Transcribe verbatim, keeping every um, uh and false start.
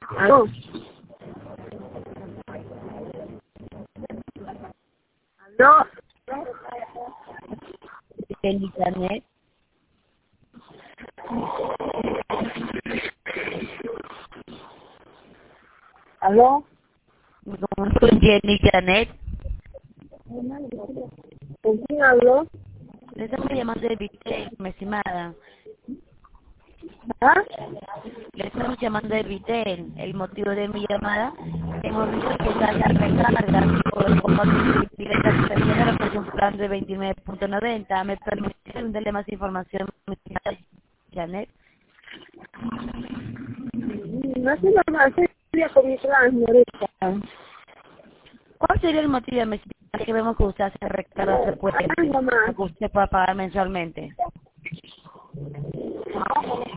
¿Aló? ¿Aló? Jenny Janet. ¿Aló? ¿Cómo con Jenny Janet? ¿Con quién habló? Le estamos llamando de Vitel, mi estimada. ¿Ah? Le estamos llamando de Vitel. El motivo de mi llamada, hemos visto que está la recarga por como directa que se tiene pues un plan de veintinueve punto noventa. ¿Me permite darle más información, mi estimada Janet? No sé nada, estoy con mi plan, señorita. ¿Cuál sería el motivo, mi estimada, que vemos que usted hace recargas frecuentes Algo más. que usted pueda pagar mensualmente?